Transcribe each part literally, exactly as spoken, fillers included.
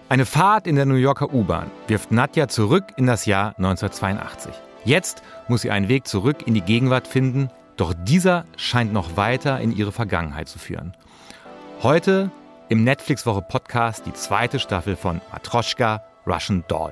Eine Fahrt in der New Yorker U-Bahn wirft Nadja zurück in das Jahr neunzehnhundertzweiundachtzig. Jetzt muss sie einen Weg zurück in die Gegenwart finden, doch dieser scheint noch weiter in ihre Vergangenheit zu führen. Heute im Netflix-Woche-Podcast die zweite Staffel von Matroschka, Russian Doll.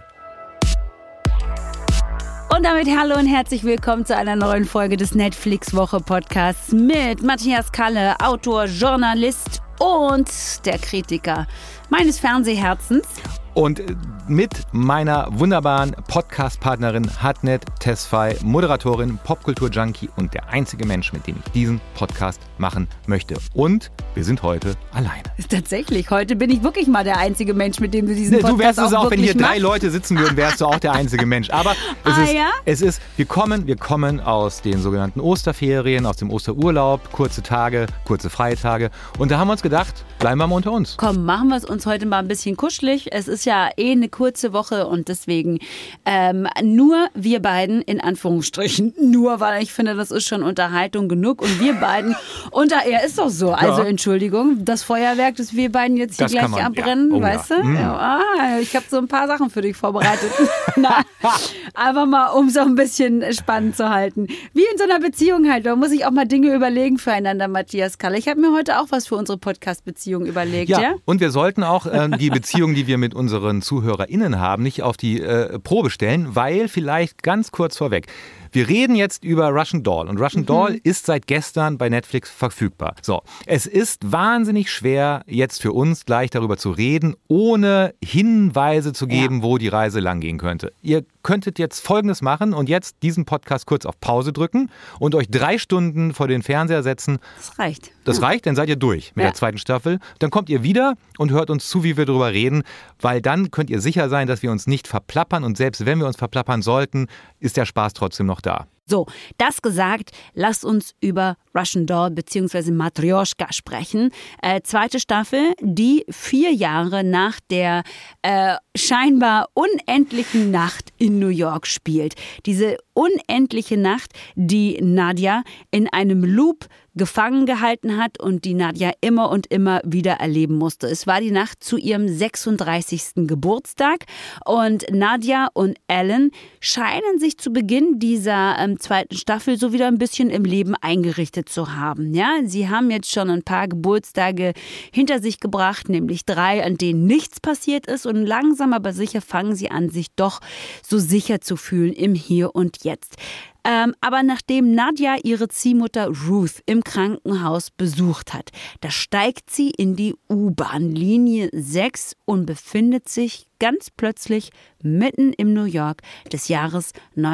Und damit hallo und herzlich willkommen zu einer neuen Folge des Netflix-Woche-Podcasts mit Matthias Kalle, Autor, Journalist und der Kritiker meines Fernsehherzens. Und mit meiner wunderbaren Podcast-Partnerin Hatnet Tesfaye, Moderatorin, Popkultur-Junkie und der einzige Mensch, mit dem ich diesen Podcast machen möchte. Und wir sind heute alleine. Tatsächlich, heute bin ich wirklich mal der einzige Mensch, mit dem du diesen Podcast Du wärst es auch, auch, wenn hier machst. drei Leute sitzen würden, wärst du auch der einzige Mensch. Aber es, ah, ist, ja? es ist, wir kommen, wir kommen aus den sogenannten Osterferien, aus dem Osterurlaub, kurze Tage, kurze freie Tage. Und da haben wir uns gedacht, bleiben wir mal unter uns. Komm, machen wir es uns heute mal ein bisschen kuschelig. Es ist ja eh eine kurze Woche und deswegen ähm, nur wir beiden, in Anführungsstrichen, nur, weil ich finde, das ist schon Unterhaltung genug und wir beiden, und da, ja, ist doch so, also ja. Entschuldigung, das Feuerwerk, das wir beiden jetzt hier das gleich man, abbrennen, ja. oh, weißt ja. du? Mm. Ja, ah, ich habe so ein paar Sachen für dich vorbereitet. Na, einfach mal, um so ein bisschen spannend zu halten. Wie in so einer Beziehung halt, da muss ich auch mal Dinge überlegen füreinander, Matthias Kalle. Ich habe mir heute auch was für unsere Podcast-Beziehung überlegt, ja? ja? Und wir sollten auch äh, die Beziehung, die wir mit unseren ZuhörerInnen haben, nicht auf die äh, Probe stellen, weil vielleicht ganz kurz vorweg, wir reden jetzt über Russian Doll und Russian mhm. Doll ist seit gestern bei Netflix verfügbar. So, es ist wahnsinnig schwer, jetzt für uns gleich darüber zu reden, ohne Hinweise zu geben, ja. wo die Reise langgehen könnte. Ihr könntet jetzt Folgendes machen und jetzt diesen Podcast kurz auf Pause drücken und euch drei Stunden vor den Fernseher setzen. Das reicht. Das ja. reicht, dann seid ihr durch mit ja. der zweiten Staffel. Dann kommt ihr wieder und hört uns zu, wie wir darüber reden, weil dann könnt ihr sicher sein, dass wir uns nicht verplappern und selbst wenn wir uns verplappern sollten, ist der Spaß trotzdem noch da. So, das gesagt, lasst uns über Russian Doll bzw. Matryoshka sprechen. Äh, zweite Staffel, die vier Jahre nach der äh, scheinbar unendlichen Nacht in New York spielt. Diese unendliche Nacht, die Nadja in einem Loop gefangen gehalten hat und die Nadja immer und immer wieder erleben musste. Es war die Nacht zu ihrem sechsunddreißigsten Geburtstag und Nadja und Alan scheinen sich zu Beginn dieser ähm, zweiten Staffel so wieder ein bisschen im Leben eingerichtet zu haben. Ja, sie haben jetzt schon ein paar Geburtstage hinter sich gebracht, nämlich drei, an denen nichts passiert ist und langsam aber sicher fangen sie an, sich doch so sicher zu fühlen im Hier und Jetzt. Ähm, aber nachdem Nadja ihre Ziehmutter Ruth im Krankenhaus besucht hat, da steigt sie in die U-Bahn-Linie sechs und befindet sich ganz plötzlich mitten im New York des Jahres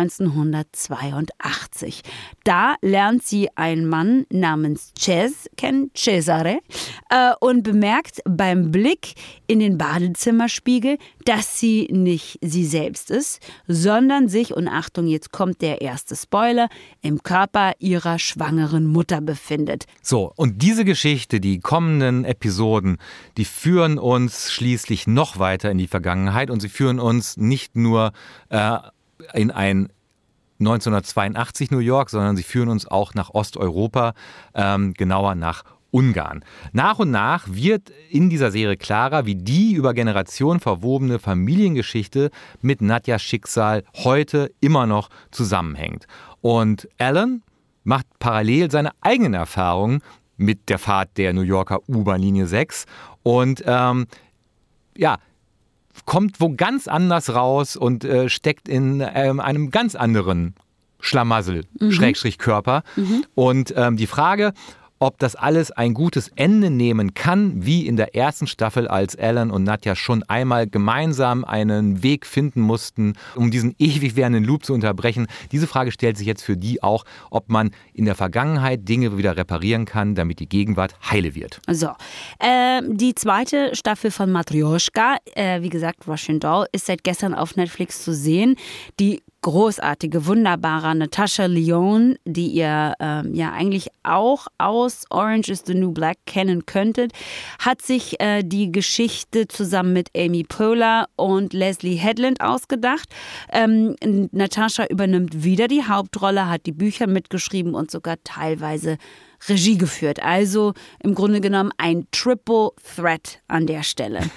neunzehnhundertzweiundachtzig. Da lernt sie einen Mann namens Cez kennen, Cesare, äh, und bemerkt beim Blick in den Badezimmerspiegel, dass sie nicht sie selbst ist, sondern sich, und Achtung, jetzt kommt der erste Spoiler, im Körper ihrer schwangeren Mutter befindet. So, und diese Geschichte, die kommenden Episoden, die führen uns schließlich noch weiter in die Vergangenheit und sie führen uns nicht nur äh, in ein neunzehnhundertzweiundachtzig New York, sondern sie führen uns auch nach Osteuropa, ähm, genauer nach Ungarn. Nach und nach wird in dieser Serie klarer, wie die über Generationen verwobene Familiengeschichte mit Nadjas Schicksal heute immer noch zusammenhängt. Und Alan macht parallel seine eigenen Erfahrungen mit der Fahrt der New Yorker U-Bahn-Linie sechs und ähm, ja, kommt wo ganz anders raus und äh, steckt in ähm, einem ganz anderen Schlamassel, mhm. Schrägstrich Körper. Mhm. Und ähm, die Frage, ob das alles ein gutes Ende nehmen kann, wie in der ersten Staffel, als Alan und Nadja schon einmal gemeinsam einen Weg finden mussten, um diesen ewig währenden Loop zu unterbrechen. Diese Frage stellt sich jetzt für die auch, ob man in der Vergangenheit Dinge wieder reparieren kann, damit die Gegenwart heile wird. So, äh, die zweite Staffel von Matryoshka, äh, wie gesagt, Russian Doll, ist seit gestern auf Netflix zu sehen. Die großartige, wunderbare Natasha Lyonne, die ihr ähm, ja eigentlich auch aus Orange is the New Black kennen könntet, hat sich äh, die Geschichte zusammen mit Amy Poehler und Leslie Headland ausgedacht. Ähm, Natasha übernimmt wieder die Hauptrolle, hat die Bücher mitgeschrieben und sogar teilweise Regie geführt. Also im Grunde genommen ein Triple Threat an der Stelle.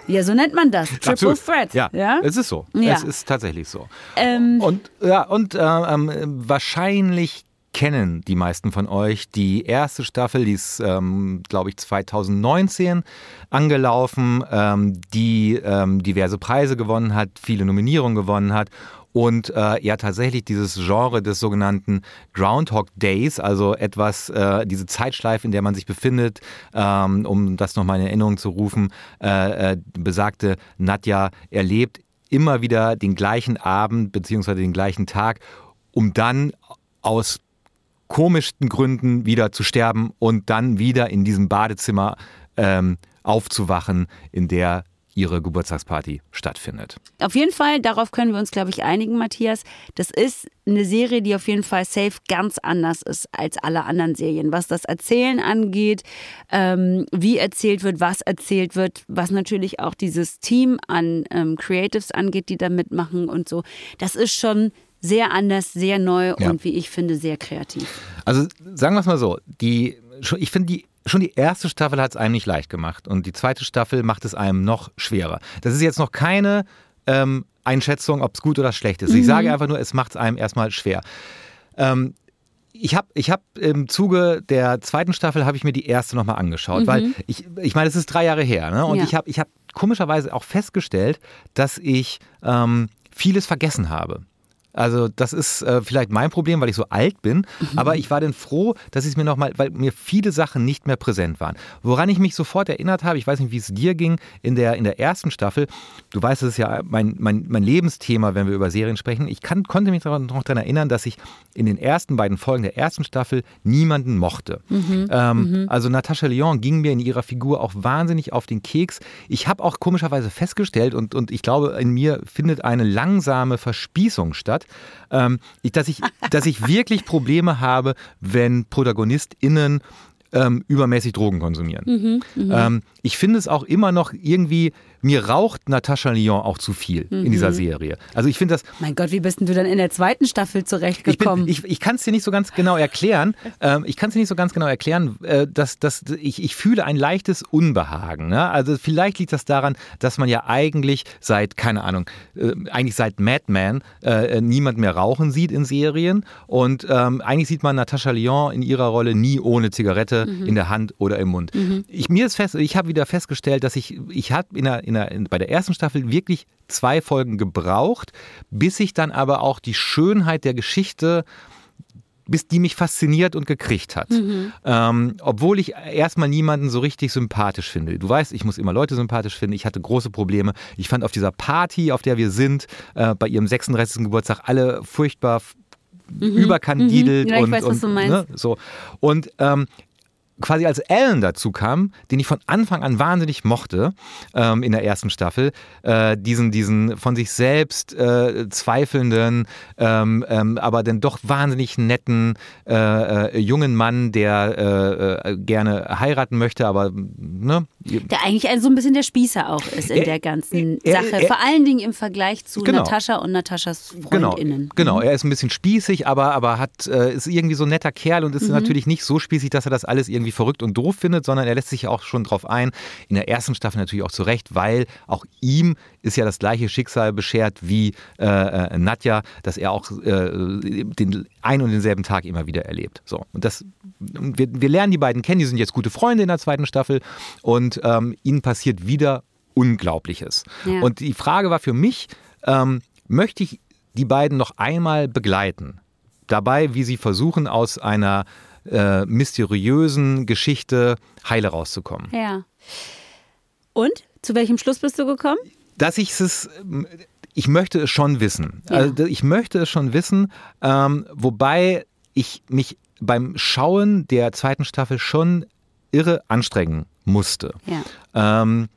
Ja, so nennt man das. Triple Absolut. Threat. Ja, ja, es ist so. Ja. Es ist tatsächlich so. Ähm, und ja, und äh, ähm, wahrscheinlich kennen die meisten von euch die erste Staffel, die ist, ähm, glaube ich, zwanzig neunzehn angelaufen, ähm, die ähm, diverse Preise gewonnen hat, viele Nominierungen gewonnen hat. Und äh, ja, tatsächlich dieses Genre des sogenannten Groundhog Days, also etwas, äh, diese Zeitschleife, in der man sich befindet, ähm, um das nochmal in Erinnerung zu rufen, äh, äh, besagte Nadja erlebt immer wieder den gleichen Abend beziehungsweise den gleichen Tag, um dann aus komischsten Gründen wieder zu sterben und dann wieder in diesem Badezimmer ähm, aufzuwachen, in der ihre Geburtstagsparty stattfindet. Auf jeden Fall, darauf können wir uns, glaube ich, einigen, Matthias. Das ist eine Serie, die auf jeden Fall safe ganz anders ist als alle anderen Serien. Was das Erzählen angeht, ähm, wie erzählt wird, was erzählt wird, was natürlich auch dieses Team an ähm, Creatives angeht, die da mitmachen und so. Das ist schon sehr anders, sehr neu Ja. und wie ich finde, sehr kreativ. Also sagen wir es mal so, die, ich finde die Schon die erste Staffel hat es einem nicht leicht gemacht und die zweite Staffel macht es einem noch schwerer. Das ist jetzt noch keine ähm, Einschätzung, ob es gut oder schlecht ist. Mhm. Ich sage einfach nur, es macht es einem erstmal schwer. Ähm, ich habe ich hab im Zuge der zweiten Staffel habe ich mir die erste nochmal angeschaut, mhm. weil ich, ich meine, es ist drei Jahre her, ne? Und ja. ich habe ich hab komischerweise auch festgestellt, dass ich ähm, vieles vergessen habe. Also das ist äh, vielleicht mein Problem, weil ich so alt bin, mhm. aber ich war dann froh, dass ich es mir nochmal, weil mir viele Sachen nicht mehr präsent waren. Woran ich mich sofort erinnert habe, ich weiß nicht, wie es dir ging, in der, in der ersten Staffel, du weißt, es ist ja mein, mein, mein Lebensthema, wenn wir über Serien sprechen, ich kann, konnte mich noch daran erinnern, dass ich in den ersten beiden Folgen der ersten Staffel niemanden mochte. Mhm. Ähm, mhm. Also Natascha Lyonne ging mir in ihrer Figur auch wahnsinnig auf den Keks. Ich habe auch komischerweise festgestellt und, und ich glaube, in mir findet eine langsame Verspießung statt, Ähm, ich, dass, ich, dass ich wirklich Probleme habe, wenn ProtagonistInnen ähm, übermäßig Drogen konsumieren. Mhm, ähm, ich finde es auch immer noch irgendwie, mir raucht Natascha Lyonne auch zu viel mhm. in dieser Serie. Also ich finde das... Mein Gott, wie bist denn du dann in der zweiten Staffel zurechtgekommen? Ich, ich, ich kann es dir nicht so ganz genau erklären. Ähm, ich kann es dir nicht so ganz genau erklären, äh, dass, dass ich, ich fühle ein leichtes Unbehagen. Ne? Also vielleicht liegt das daran, dass man ja eigentlich seit, keine Ahnung, äh, eigentlich seit Mad Men äh, niemand mehr rauchen sieht in Serien. Und ähm, eigentlich sieht man Natascha Lyonne in ihrer Rolle nie ohne Zigarette mhm. in der Hand oder im Mund. Mhm. Ich, mir ist fest, ich habe wieder festgestellt, dass ich, ich habe in der, in der, in, bei der ersten Staffel wirklich zwei Folgen gebraucht, bis ich dann aber auch die Schönheit der Geschichte, bis die mich fasziniert und gekriegt hat. Mhm. Ähm, obwohl ich erstmal niemanden so richtig sympathisch finde. Du weißt, ich muss immer Leute sympathisch finden. Ich hatte große Probleme. Ich fand auf dieser Party, auf der wir sind, äh, bei ihrem sechsunddreißigsten Geburtstag, alle furchtbar mhm. überkandidelt. Mhm. Ja, ich und, weiß, und, was du meinst. Ne, so. Und ähm, quasi als Alan dazu kam, den ich von Anfang an wahnsinnig mochte ähm, in der ersten Staffel, äh, diesen, diesen von sich selbst äh, zweifelnden, ähm, ähm, aber dann doch wahnsinnig netten äh, äh, jungen Mann, der äh, äh, gerne heiraten möchte, aber ne? Der eigentlich so ein bisschen der Spießer auch ist in er, der ganzen er, Sache, er, vor allen Dingen im Vergleich zu genau. Natascha und Nataschas FreundInnen. Genau, genau. Mhm. Er ist ein bisschen spießig, aber, aber hat, äh, ist irgendwie so ein netter Kerl und ist mhm. natürlich nicht so spießig, dass er das alles irgendwie verrückt und doof findet, sondern er lässt sich auch schon drauf ein. In der ersten Staffel natürlich auch zurecht, weil auch ihm ist ja das gleiche Schicksal beschert wie äh, äh, Nadja, dass er auch äh, den ein und denselben Tag immer wieder erlebt. So, und das, wir, wir lernen die beiden kennen, die sind jetzt gute Freunde in der zweiten Staffel und ähm, ihnen passiert wieder Unglaubliches. Ja. Und die Frage war für mich, ähm, möchte ich die beiden noch einmal begleiten? Dabei, wie sie versuchen, aus einer Äh, mysteriösen Geschichte heile rauszukommen. Ja. Und? Zu welchem Schluss bist du gekommen? Dass ich es, ich möchte es schon wissen. Ja. Also ich möchte es schon wissen, ähm, wobei ich mich beim Schauen der zweiten Staffel schon irre anstrengen musste. Ja. Ähm,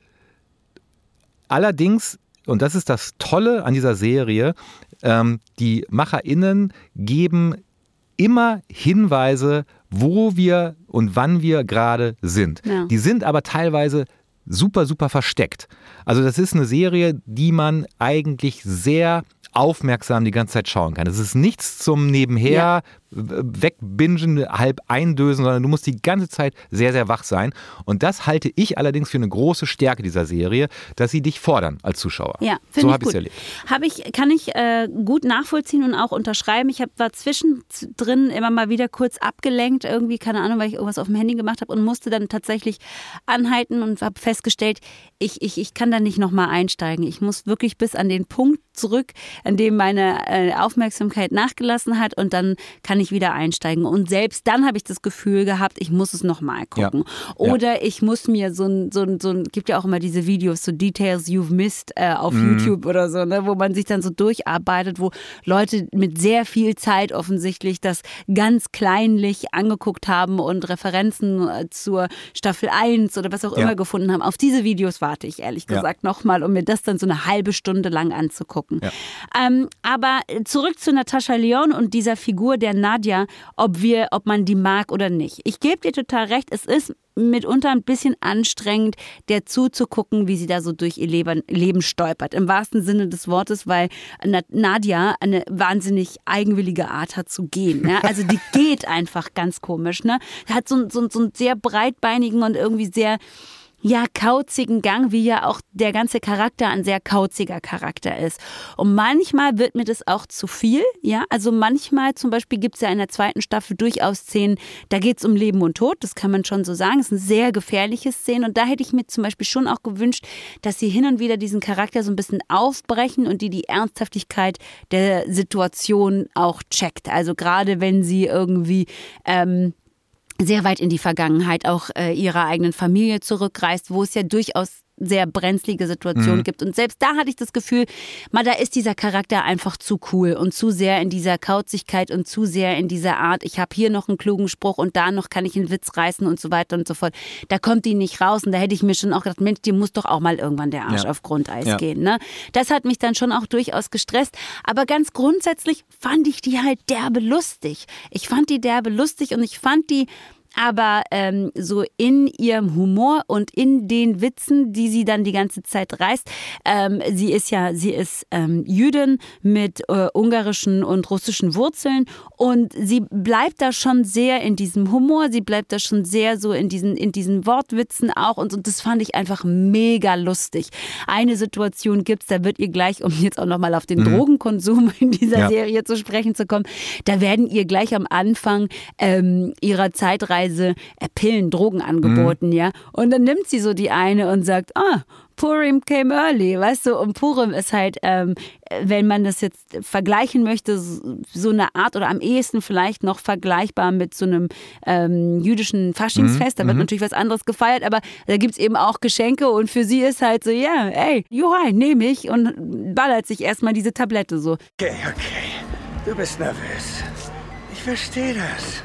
allerdings, und das ist das Tolle an dieser Serie, ähm, die MacherInnen geben immer Hinweise, wo wir und wann wir gerade sind. Ja. Die sind aber teilweise super, super versteckt. Also das ist eine Serie, die man eigentlich sehr aufmerksam die ganze Zeit schauen kann. Es ist nichts zum Nebenher ja. wegbingen, halb eindösen, sondern du musst die ganze Zeit sehr, sehr wach sein. Und das halte ich allerdings für eine große Stärke dieser Serie, dass sie dich fordern als Zuschauer. Ja, so habe ich es erlebt. Hab ich, kann ich äh, gut nachvollziehen und auch unterschreiben. Ich hab, war zwischendrin immer mal wieder kurz abgelenkt, irgendwie, keine Ahnung, weil ich irgendwas auf dem Handy gemacht habe und musste dann tatsächlich anhalten und habe festgestellt, ich, ich, ich kann da nicht nochmal einsteigen. Ich muss wirklich bis an den Punkt zurück, an dem meine äh, Aufmerksamkeit nachgelassen hat und dann kann ich wieder einsteigen. Und selbst dann habe ich das Gefühl gehabt, ich muss es nochmal gucken. Ja. Oder ja. ich muss mir so ein, so ein, so ein, gibt ja auch immer diese Videos, so Details You've Missed äh, auf mhm. YouTube oder so, ne, wo man sich dann so durcharbeitet, wo Leute mit sehr viel Zeit offensichtlich das ganz kleinlich angeguckt haben und Referenzen äh, zur Staffel eins oder was auch ja. immer gefunden haben. Auf diese Videos warte ich ehrlich gesagt ja. nochmal, um mir das dann so eine halbe Stunde lang anzugucken. Ja. Ähm, aber zurück zu Natascha Lyonne und dieser Figur der Nadia, ob wir, ob man die mag oder nicht. Ich gebe dir total recht, es ist mitunter ein bisschen anstrengend, der zuzugucken, wie sie da so durch ihr Leben, Leben stolpert. Im wahrsten Sinne des Wortes, weil Nadia eine wahnsinnig eigenwillige Art hat zu gehen. Ne? Also die geht einfach ganz komisch. Ne? Hat so, so, so einen sehr breitbeinigen und irgendwie sehr ja, kauzigen Gang, wie ja auch der ganze Charakter ein sehr kauziger Charakter ist. Und manchmal wird mir das auch zu viel, ja, also manchmal zum Beispiel gibt es ja in der zweiten Staffel durchaus Szenen, da geht es um Leben und Tod, das kann man schon so sagen, es sind sehr gefährliche Szenen und da hätte ich mir zum Beispiel schon auch gewünscht, dass sie hin und wieder diesen Charakter so ein bisschen aufbrechen und die die Ernsthaftigkeit der Situation auch checkt, also gerade wenn sie irgendwie ähm, sehr weit in die Vergangenheit auch äh, ihrer eigenen Familie zurückreist, wo es ja durchaus sehr brenzlige Situationen mhm. gibt. Und selbst da hatte ich das Gefühl, mal, da ist dieser Charakter einfach zu cool und zu sehr in dieser Kauzigkeit und zu sehr in dieser Art, ich habe hier noch einen klugen Spruch und da noch kann ich einen Witz reißen und so weiter und so fort. Da kommt die nicht raus und da hätte ich mir schon auch gedacht, Mensch, dir muss doch auch mal irgendwann der Arsch ja. auf Grundeis ja. gehen. Ne? Das hat mich dann schon auch durchaus gestresst. Aber ganz grundsätzlich fand ich die halt derbe lustig. Ich fand die derbe lustig und ich fand die aber ähm, so in ihrem Humor und in den Witzen, die sie dann die ganze Zeit reißt. Ähm, sie ist ja, sie ist ähm, Jüdin mit äh, ungarischen und russischen Wurzeln und sie bleibt da schon sehr in diesem Humor, sie bleibt da schon sehr so in diesen, in diesen Wortwitzen auch und so. Das fand ich einfach mega lustig. Eine Situation gibt's, da wird ihr gleich, um jetzt auch nochmal auf den mhm. Drogenkonsum in dieser ja. Serie zu sprechen zu kommen, da werden ihr gleich am Anfang ähm, ihrer Zeitreise Pillen, Drogen angeboten, mhm. ja. Und dann nimmt sie so die eine und sagt, ah, Purim came early, weißt du, und Purim ist halt, ähm, wenn man das jetzt vergleichen möchte, so eine Art oder am ehesten vielleicht noch vergleichbar mit so einem ähm, jüdischen Faschingsfest, da wird mhm. natürlich was anderes gefeiert, aber da gibt es eben auch Geschenke und für sie ist halt so, ja, ey, Johann, nehme ich und ballert sich erstmal diese Tablette so. Okay, okay, du bist nervös. Ich verstehe das.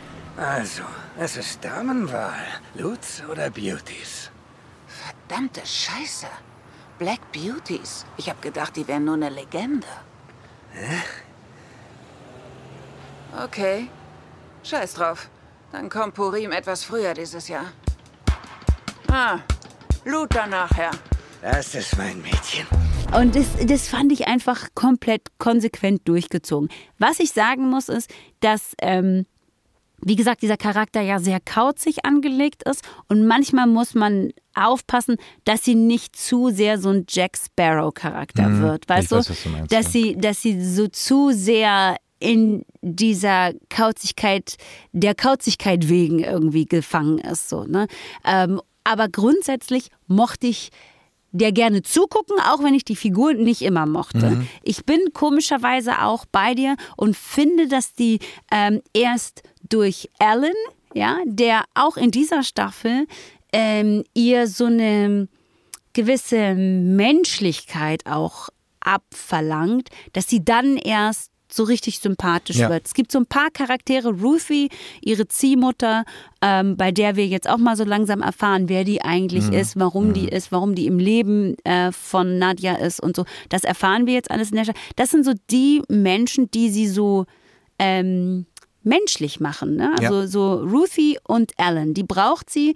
Also, es ist Damenwahl, Lutz oder Beauties? Verdammte Scheiße. Black Beauties. Ich hab gedacht, die wären nur eine Legende. Hä? Okay. Scheiß drauf. Dann kommt Purim etwas früher dieses Jahr. Ah, Luther nachher. Das ist mein Mädchen. Und das, das fand ich einfach komplett konsequent durchgezogen. Was ich sagen muss, ist, dass... Ähm, wie gesagt, dieser Charakter ja sehr kauzig angelegt ist und manchmal muss man aufpassen, dass sie nicht zu sehr so ein Jack Sparrow-Charakter mhm, wird, weißt du? Weiß, was du meinst, dass ja. sie, dass sie so zu sehr in dieser Kauzigkeit, der Kauzigkeit wegen irgendwie gefangen ist, so, ne? Ähm, aber grundsätzlich mochte ich der gerne zugucken, auch wenn ich die Figur nicht immer mochte. Mhm. Ich bin komischerweise auch bei dir und finde, dass die ähm, erst durch Alan, ja, der auch in dieser Staffel ähm, ihr so eine gewisse Menschlichkeit auch abverlangt, dass sie dann erst so richtig sympathisch ja. wird. Es gibt so ein paar Charaktere, Ruthie, ihre Ziehmutter, ähm, bei der wir jetzt auch mal so langsam erfahren, wer die eigentlich mhm. ist, warum mhm. die ist, warum die im Leben äh, von Nadia ist und so. Das erfahren wir jetzt alles in der Stadt. Das sind so die Menschen, die sie so ähm, menschlich machen. Ne? Also ja. so Ruthie und Alan, die braucht sie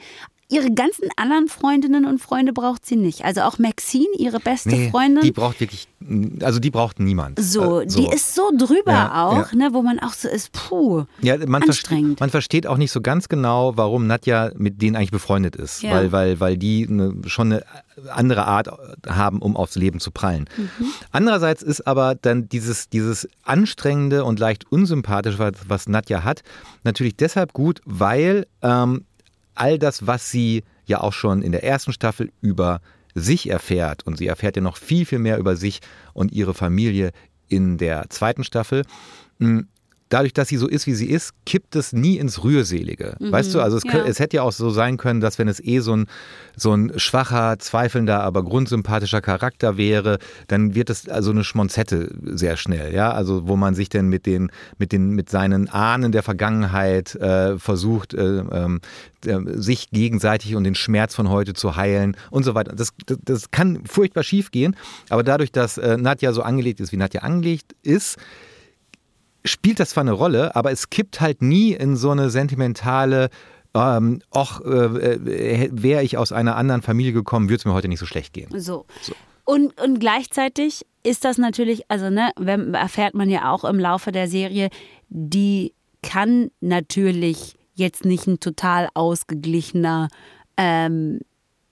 ihre ganzen anderen Freundinnen und Freunde braucht sie nicht. Also auch Maxine, ihre beste nee, Freundin. Die braucht wirklich, also die braucht niemand. So, äh, so. die ist so drüber ja, auch, ja. Ne, wo man auch so ist, puh, ja, man anstrengend. Versteht, man versteht auch nicht so ganz genau, warum Nadja mit denen eigentlich befreundet ist. Ja. Weil, weil, weil die eine, schon eine andere Art haben, um aufs Leben zu prallen. Mhm. Andererseits ist aber dann dieses, dieses anstrengende und leicht unsympathische, was, was Nadja hat, natürlich deshalb gut, weil ähm, all das, was sie ja auch schon in der ersten Staffel über sich erfährt, und sie erfährt ja noch viel, viel mehr über sich und ihre Familie in der zweiten Staffel, dadurch, dass sie so ist, wie sie ist, kippt es nie ins Rührselige. Mhm, weißt du, also es, ja. könnte, es hätte ja auch so sein können, dass wenn es eh so ein, so ein schwacher, zweifelnder, aber grundsympathischer Charakter wäre, dann wird es also eine Schmonzette sehr schnell, ja, also wo man sich dann mit den, mit den, mit seinen Ahnen der Vergangenheit äh, versucht, äh, äh, sich gegenseitig und den Schmerz von heute zu heilen und so weiter. Das, das, das kann furchtbar schief gehen, aber dadurch, dass äh, Nadja so angelegt ist, wie Nadja angelegt ist, spielt das zwar eine Rolle, aber es kippt halt nie in so eine sentimentale, ähm, och, äh, wäre ich aus einer anderen Familie gekommen, würde es mir heute nicht so schlecht gehen. So. so. Und, und gleichzeitig ist das natürlich, also ne, erfährt man ja auch im Laufe der Serie, die kann natürlich jetzt nicht ein total ausgeglichener, ähm,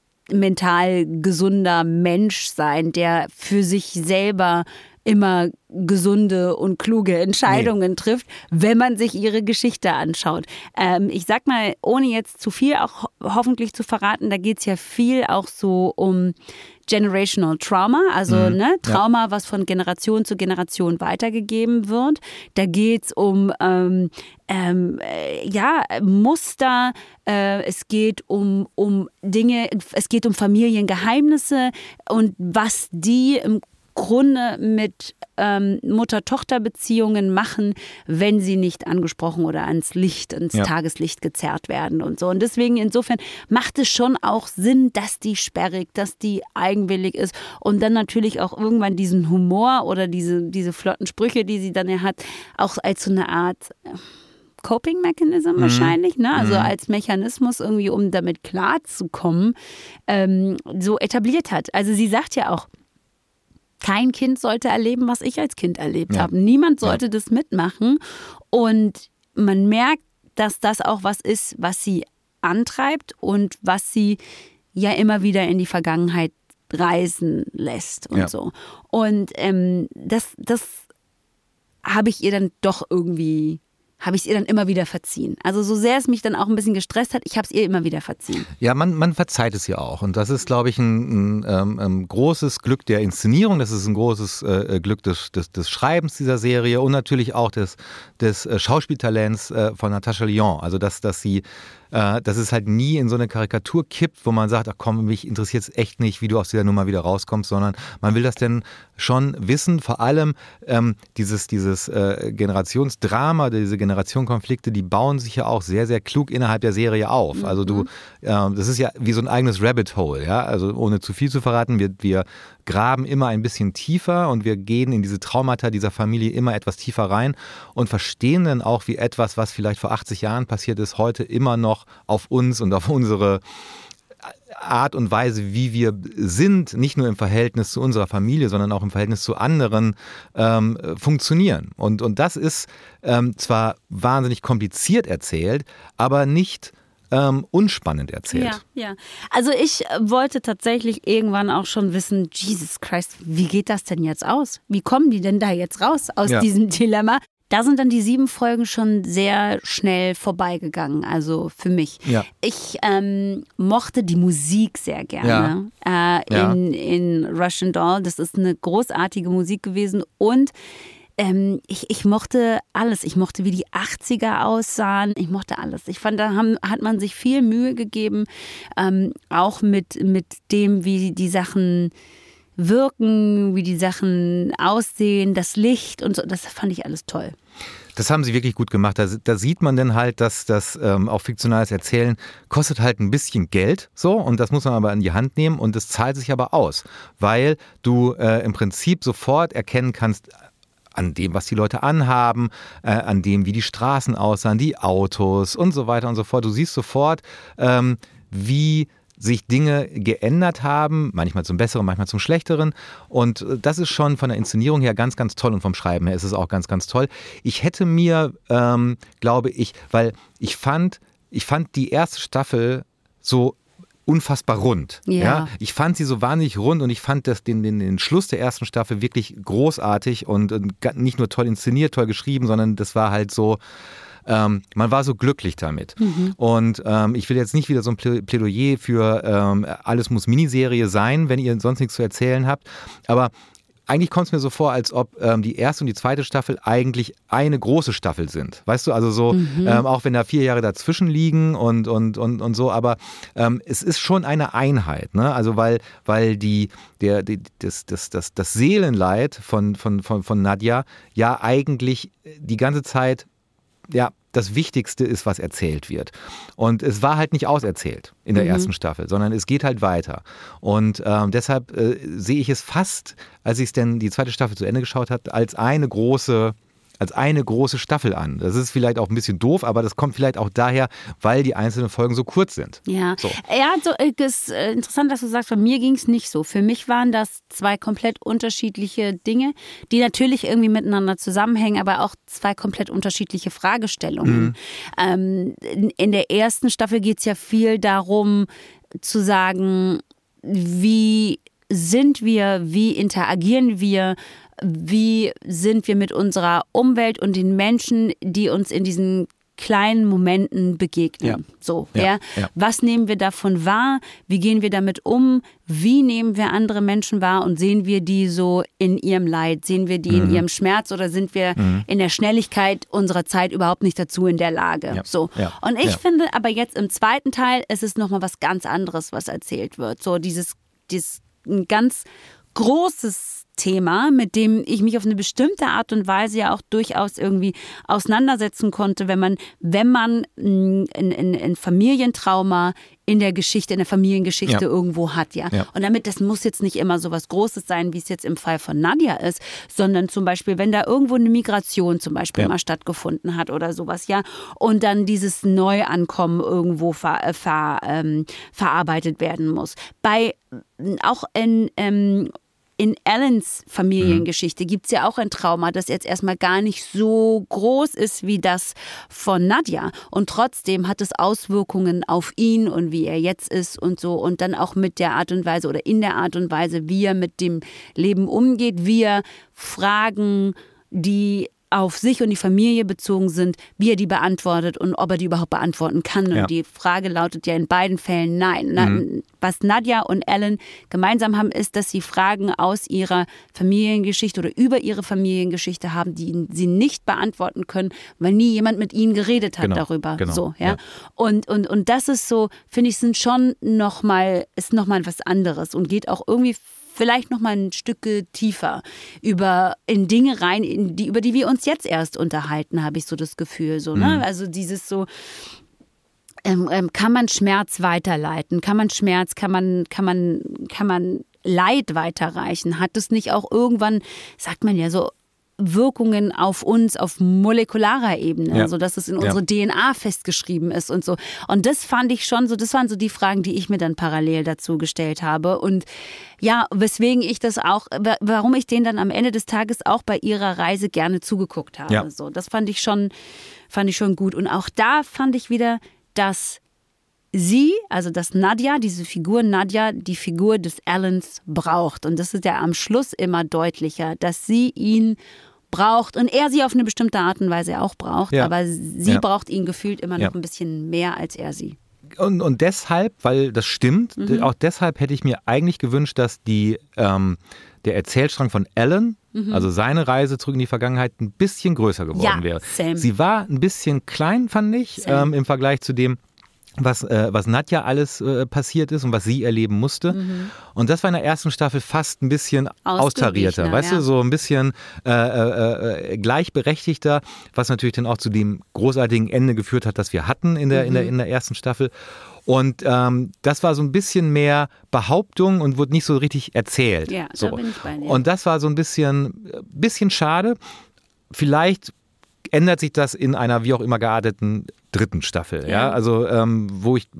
mental gesunder Mensch sein, der für sich selber immer gesunde und kluge Entscheidungen nee. trifft, wenn man sich ihre Geschichte anschaut. Ähm, ich sag mal, ohne jetzt zu viel auch ho- hoffentlich zu verraten, da geht es ja viel auch so um Generational Trauma, also mhm. ne, Trauma, ja. was von Generation zu Generation weitergegeben wird. Da geht es um ähm, ähm, äh, ja, Muster, äh, es geht um, um Dinge, es geht um Familiengeheimnisse und was die im Grunde mit ähm, Mutter-Tochter-Beziehungen machen, wenn sie nicht angesprochen oder ans Licht, ins ja. Tageslicht gezerrt werden und so. Und deswegen insofern macht es schon auch Sinn, dass die sperrig, dass die eigenwillig ist und dann natürlich auch irgendwann diesen Humor oder diese, diese flotten Sprüche, die sie dann ja hat, auch als so eine Art Coping-Mechanism mhm. wahrscheinlich, ne? Also mhm. als Mechanismus irgendwie, um damit klarzukommen, ähm, so etabliert hat. Also sie sagt ja auch, kein Kind sollte erleben, was ich als Kind erlebt ja. habe. Niemand sollte ja. das mitmachen. Und man merkt, dass das auch was ist, was sie antreibt und was sie ja immer wieder in die Vergangenheit reisen lässt und ja. so. Und ähm, das, das habe ich ihr dann doch irgendwie... habe ich es ihr dann immer wieder verziehen. Also so sehr es mich dann auch ein bisschen gestresst hat, ich habe es ihr immer wieder verziehen. Ja, man, man verzeiht es ja auch. Und das ist, glaube ich, ein, ein, ein großes Glück der Inszenierung. Das ist ein großes äh, Glück des, des, des Schreibens dieser Serie und natürlich auch des, des äh, Schauspieltalents äh, von Natascha Lyonne. Also dass, dass sie äh, dass es halt nie in so eine Karikatur kippt, wo man sagt, ach komm, mich interessiert es echt nicht, wie du aus dieser Nummer wieder rauskommst, sondern man will das denn schon wissen. Vor allem ähm, dieses, dieses äh, Generationsdrama, diese Generationenkonflikte, die bauen sich ja auch sehr, sehr klug innerhalb der Serie auf. Also du, äh, das ist ja wie so ein eigenes Rabbit Hole, ja. Also ohne zu viel zu verraten, wir, wir graben immer ein bisschen tiefer und wir gehen in diese Traumata dieser Familie immer etwas tiefer rein und verstehen dann auch, wie etwas, was vielleicht vor achtzig Jahren passiert ist, heute immer noch auf uns und auf unsere Art und Weise, wie wir sind, nicht nur im Verhältnis zu unserer Familie, sondern auch im Verhältnis zu anderen, ähm, funktionieren. Und, und das ist ähm, zwar wahnsinnig kompliziert erzählt, aber nicht ähm, unspannend erzählt. Ja, ja. Also ich wollte tatsächlich irgendwann auch schon wissen, Jesus Christ, wie geht das denn jetzt aus? Wie kommen die denn da jetzt raus aus ja. diesem Dilemma? Da sind dann die sieben Folgen schon sehr schnell vorbeigegangen, also für mich. Ja. Ich ähm, mochte die Musik sehr gerne ja. äh, in, ja. in Russian Doll. Das ist eine großartige Musik gewesen und ähm, ich, ich mochte alles. Ich mochte, wie die achtziger aussahen. Ich mochte alles. Ich fand, da haben, hat man sich viel Mühe gegeben, ähm, auch mit, mit dem, wie die Sachen wirken, wie die Sachen aussehen, das Licht und so, das fand ich alles toll. Das haben sie wirklich gut gemacht. Da, da sieht man dann halt, dass das ähm, auch fiktionales Erzählen kostet halt ein bisschen Geld, so, und das muss man aber in die Hand nehmen und das zahlt sich aber aus, weil du äh, im Prinzip sofort erkennen kannst, an dem, was die Leute anhaben, äh, an dem, wie die Straßen aussahen, die Autos und so weiter und so fort. Du siehst sofort, ähm, wie sich Dinge geändert haben, manchmal zum Besseren, manchmal zum Schlechteren. Und das ist schon von der Inszenierung her ganz, ganz toll und vom Schreiben her ist es auch ganz, ganz toll. Ich hätte mir, ähm, glaube ich, weil ich fand, ich fand die erste Staffel so unfassbar rund. Ja. Ja. Ich fand sie so wahnsinnig rund und ich fand das, den, den, den Schluss der ersten Staffel wirklich großartig und, und nicht nur toll inszeniert, toll geschrieben, sondern das war halt so, Ähm, man war so glücklich damit. Mhm. Und ähm, ich will jetzt nicht wieder so ein Plädoyer für ähm, alles muss Miniserie sein, wenn ihr sonst nichts zu erzählen habt. Aber eigentlich kommt es mir so vor, als ob ähm, die erste und die zweite Staffel eigentlich eine große Staffel sind. Weißt du, also so, mhm. ähm, auch wenn da vier Jahre dazwischen liegen und, und, und, und so, aber ähm, es ist schon eine Einheit, ne? Also weil, weil die, der, die, das, das, das, das Seelenleid von, von, von, von Nadja ja eigentlich die ganze Zeit ja, das Wichtigste ist, was erzählt wird. Und es war halt nicht auserzählt in der mhm. ersten Staffel, sondern es geht halt weiter. Und ähm, deshalb äh, sehe ich es fast, als ich es denn die zweite Staffel zu Ende geschaut habe, als eine große als eine große Staffel an. Das ist vielleicht auch ein bisschen doof, aber das kommt vielleicht auch daher, weil die einzelnen Folgen so kurz sind. Ja, so. Ja, so, ist interessant, dass du sagst, bei mir ging es nicht so. Für mich waren das zwei komplett unterschiedliche Dinge, die natürlich irgendwie miteinander zusammenhängen, aber auch zwei komplett unterschiedliche Fragestellungen. Mhm. Ähm, in der ersten Staffel geht es ja viel darum, zu sagen, wie sind wir, wie interagieren wir, wie sind wir mit unserer Umwelt und den Menschen, die uns in diesen kleinen Momenten begegnen. Ja. So, ja, ja. Ja. Was nehmen wir davon wahr? Wie gehen wir damit um? Wie nehmen wir andere Menschen wahr und sehen wir die so in ihrem Leid? Sehen wir die mhm. in ihrem Schmerz oder sind wir mhm. in der Schnelligkeit unserer Zeit überhaupt nicht dazu in der Lage? Ja. So. Ja. Und ich ja. finde aber jetzt im zweiten Teil, es ist nochmal was ganz anderes, was erzählt wird. So dieses, dieses ein ganz großes Thema, mit dem ich mich auf eine bestimmte Art und Weise ja auch durchaus irgendwie auseinandersetzen konnte, wenn man, wenn man ein, ein, ein Familientrauma in der Geschichte, in der Familiengeschichte ja. irgendwo hat, ja. ja. Und damit, das muss jetzt nicht immer so was Großes sein, wie es jetzt im Fall von Nadja ist, sondern zum Beispiel, wenn da irgendwo eine Migration zum Beispiel ja. mal stattgefunden hat oder sowas, ja, und dann dieses Neuankommen irgendwo ver, ver, ähm, verarbeitet werden muss. Bei, auch in, ähm, In Ellens Familiengeschichte gibt es ja auch ein Trauma, das jetzt erstmal gar nicht so groß ist wie das von Nadja. Und trotzdem hat es Auswirkungen auf ihn und wie er jetzt ist und so. Und dann auch mit der Art und Weise oder in der Art und Weise, wie er mit dem Leben umgeht, wie er Fragen, die auf sich und die Familie bezogen sind, wie er die beantwortet und ob er die überhaupt beantworten kann. Und ja. die Frage lautet ja in beiden Fällen nein. Mhm. Was Nadja und Ellen gemeinsam haben, ist, dass sie Fragen aus ihrer Familiengeschichte oder über ihre Familiengeschichte haben, die sie nicht beantworten können, weil nie jemand mit ihnen geredet hat genau. darüber. Genau. So, ja? Ja. Und, und, und das ist so, finde ich, sind schon nochmal, ist nochmal was anderes und geht auch irgendwie vielleicht noch mal ein Stück tiefer über in Dinge rein, in die, über die wir uns jetzt erst unterhalten, habe ich so das Gefühl. So, ne? Mhm. Also dieses so, ähm, ähm, kann man Schmerz weiterleiten? Kann man Schmerz, kann man, kann man, kann man Leid weiterreichen? Hat es nicht auch irgendwann, sagt man ja so, Wirkungen auf uns auf molekularer Ebene, ja. sodass es in ja. unsere D N A festgeschrieben ist und so. Und das fand ich schon so, das waren so die Fragen, die ich mir dann parallel dazu gestellt habe. Und ja, weswegen ich das auch, warum ich denen dann am Ende des Tages auch bei ihrer Reise gerne zugeguckt habe. Ja. So, das fand ich schon, fand ich schon gut. Und auch da fand ich wieder, dass sie, also dass Nadja, diese Figur Nadja, die Figur des Allens braucht. Und das ist ja am Schluss immer deutlicher, dass sie ihn braucht und er sie auf eine bestimmte Art und Weise auch braucht, ja. aber sie ja. braucht ihn gefühlt immer noch ja. ein bisschen mehr als er sie. Und, und deshalb, weil das stimmt, Mhm. auch deshalb hätte ich mir eigentlich gewünscht, dass die, ähm, der Erzählstrang von Ellen, mhm. also seine Reise zurück in die Vergangenheit, ein bisschen größer geworden ja, wäre. Same. Sie war ein bisschen klein, fand ich, ähm, im Vergleich zu dem, was, äh, was Nadja alles äh, passiert ist und was sie erleben musste. Mhm. Und das war in der ersten Staffel fast ein bisschen austarierter, weißt ja. du, so ein bisschen äh, äh, äh, gleichberechtigter, was natürlich dann auch zu dem großartigen Ende geführt hat, das wir hatten in der, mhm. in der, in der ersten Staffel. Und ähm, das war so ein bisschen mehr Behauptung und wurde nicht so richtig erzählt. Ja, so. da bin ich bei dir. Und das war so ein bisschen, bisschen schade. Vielleicht ändert sich das in einer wie auch immer gearteten dritten Staffel. Ja, ja? Also ähm, wo ich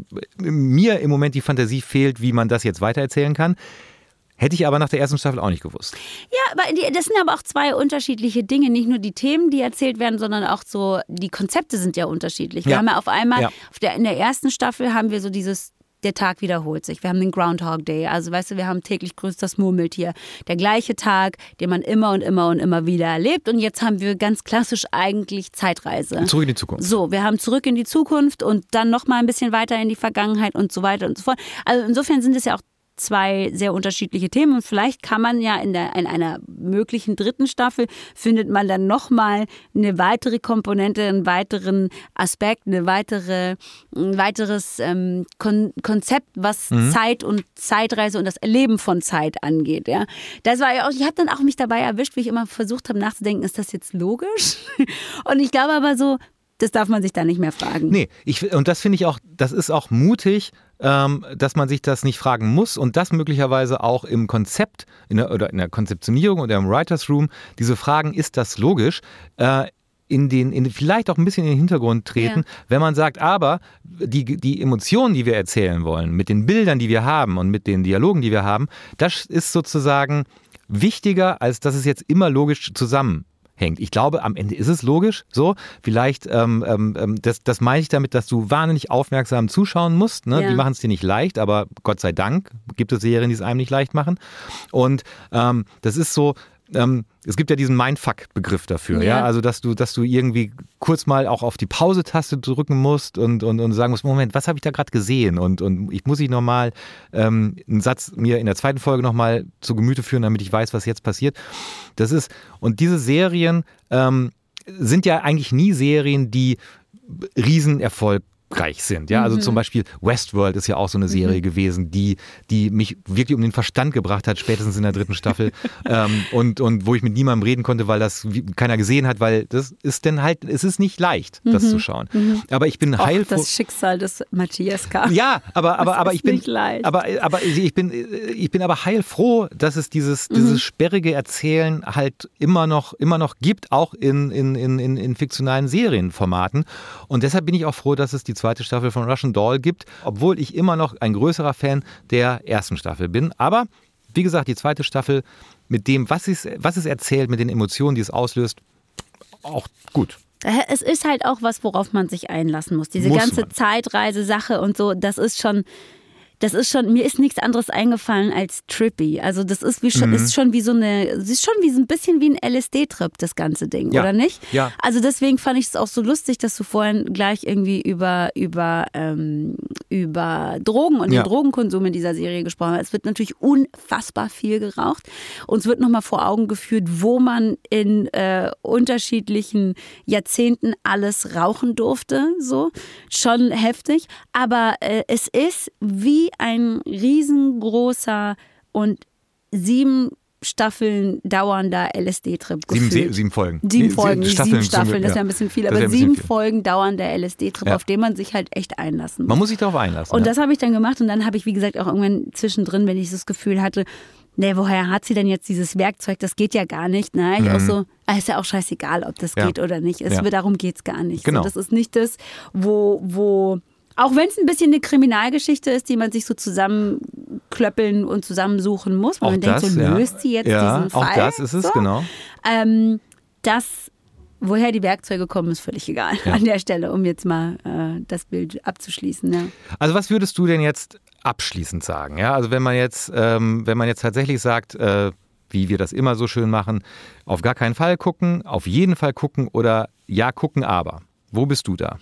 mir im Moment die Fantasie fehlt, wie man das jetzt weitererzählen kann. Hätte ich aber nach der ersten Staffel auch nicht gewusst. Ja, aber die, das sind aber auch zwei unterschiedliche Dinge. Nicht nur die Themen, die erzählt werden, sondern auch so, die Konzepte sind ja unterschiedlich. Wir ja. haben ja auf einmal, ja. auf der, in der ersten Staffel haben wir so dieses, der Tag wiederholt sich. Wir haben den Groundhog Day. Also weißt du, wir haben täglich grüßt das Murmeltier. Der gleiche Tag, den man immer und immer und immer wieder erlebt. Und jetzt haben wir ganz klassisch eigentlich Zeitreise. Zurück in die Zukunft. So, wir haben zurück in die Zukunft und dann nochmal ein bisschen weiter in die Vergangenheit und so weiter und so fort. Also insofern sind es ja auch zwei sehr unterschiedliche Themen und vielleicht kann man ja in, der, in einer möglichen dritten Staffel findet man dann nochmal eine weitere Komponente, einen weiteren Aspekt, eine weitere, ein weiteres ähm, Kon- Konzept, was mhm. Zeit und Zeitreise und das Erleben von Zeit angeht. Ja. Das war ja auch, ich habe dann auch mich dabei erwischt, wie ich immer versucht habe nachzudenken, ist das jetzt logisch? Und ich glaube aber so, das darf man sich da nicht mehr fragen. Nee, ich, und das finde ich auch, das ist auch mutig, ähm, dass man sich das nicht fragen muss und das möglicherweise auch im Konzept in der, oder in der Konzeptionierung oder im Writers Room, diese Fragen, ist das logisch, äh, in den, in, vielleicht auch ein bisschen in den Hintergrund treten, ja. wenn man sagt, aber die, die Emotionen, die wir erzählen wollen, mit den Bildern, die wir haben und mit den Dialogen, die wir haben, das ist sozusagen wichtiger, als dass es jetzt immer logisch zusammen hängt. Ich glaube, am Ende ist es logisch so. Vielleicht, ähm, ähm, das, das meine ich damit, dass du wahnsinnig aufmerksam zuschauen musst. Ne? Ja. Die machen es dir nicht leicht, aber Gott sei Dank gibt es Serien, die es einem nicht leicht machen. Und ähm, das ist so, ähm, es gibt ja diesen Mindfuck-Begriff dafür, ja. ja, also dass du, dass du irgendwie kurz mal auch auf die Pause-Taste drücken musst und, und, und sagen musst, Moment, was habe ich da gerade gesehen? Und, und ich muss ich nochmal ähm, einen Satz mir in der zweiten Folge nochmal zu Gemüte führen, damit ich weiß, was jetzt passiert. Das ist, und diese Serien ähm, sind ja eigentlich nie Serien, die Riesenerfolg reich sind. Ja, also mhm. zum Beispiel Westworld ist ja auch so eine Serie mhm. gewesen, die, die mich wirklich um den Verstand gebracht hat, spätestens in der dritten Staffel ähm, und, und wo ich mit niemandem reden konnte, weil das keiner gesehen hat, weil das ist dann halt, es ist nicht leicht, das mhm. zu schauen. Mhm. Aber ich bin heilfroh. Das Schicksal des Matthias K. Ja, aber, aber, aber ich bin, nicht leicht. aber, aber ich bin, ich bin aber heilfroh, dass es dieses, mhm. dieses sperrige Erzählen halt immer noch, immer noch gibt, auch in, in, in, in, in fiktionalen Serienformaten. Und deshalb bin ich auch froh, dass es die zweite Staffel von Russian Doll gibt, obwohl ich immer noch ein größerer Fan der ersten Staffel bin. Aber wie gesagt, die zweite Staffel mit dem, was es, was es erzählt, mit den Emotionen, die es auslöst, auch gut. Es ist halt auch was, worauf man sich einlassen muss. Diese muss ganze man. Zeitreise-Sache und so, das ist schon... Das ist schon, mir ist nichts anderes eingefallen als trippy. Also das ist wie schon, mhm. ist schon wie so eine, es ist schon wie so ein bisschen wie ein L S D-Trip, das ganze Ding, ja. oder nicht? Ja. Also deswegen fand ich es auch so lustig, dass du vorhin gleich irgendwie über, über, ähm, über Drogen und ja. den Drogenkonsum in dieser Serie gesprochen hast. Es wird natürlich unfassbar viel geraucht. Uns wird nochmal vor Augen geführt, wo man in äh, unterschiedlichen Jahrzehnten alles rauchen durfte. So, schon heftig. Aber äh, es ist wie ein riesengroßer und sieben Staffeln dauernder L S D-Trip gefühlt. Sieben, sieben Folgen. Sieben Folgen, nicht Staffeln, sieben Staffeln, das ist ja ein bisschen viel, aber sieben Folgen dauernder L S D-Trip, ja. auf den man sich halt echt einlassen muss. Man muss sich darauf einlassen. Und ja. das habe ich dann gemacht und dann habe ich, wie gesagt, auch irgendwann zwischendrin, wenn ich das Gefühl hatte, ne, woher hat sie denn jetzt dieses Werkzeug? Das geht ja gar nicht. Ne? Ich mhm. auch so, ah, ist ja auch scheißegal, ob das ja. geht oder nicht. Es, ja. Darum geht es gar nicht. Genau. So, das ist nicht das, wo... wo auch wenn es ein bisschen eine Kriminalgeschichte ist, die man sich so zusammenklöppeln und zusammensuchen muss, weil auch man das, denkt, so ja. löst sie jetzt ja, diesen Fall. Auch das ist es, so. genau. Ähm, das, woher die Werkzeuge kommen, ist völlig egal ja. an der Stelle, um jetzt mal äh, das Bild abzuschließen. Ja. Also was würdest du denn jetzt abschließend sagen? Ja, also wenn man jetzt, ähm, wenn man jetzt tatsächlich sagt, äh, wie wir das immer so schön machen, auf gar keinen Fall gucken, auf jeden Fall gucken oder ja gucken, aber. Wo bist du da?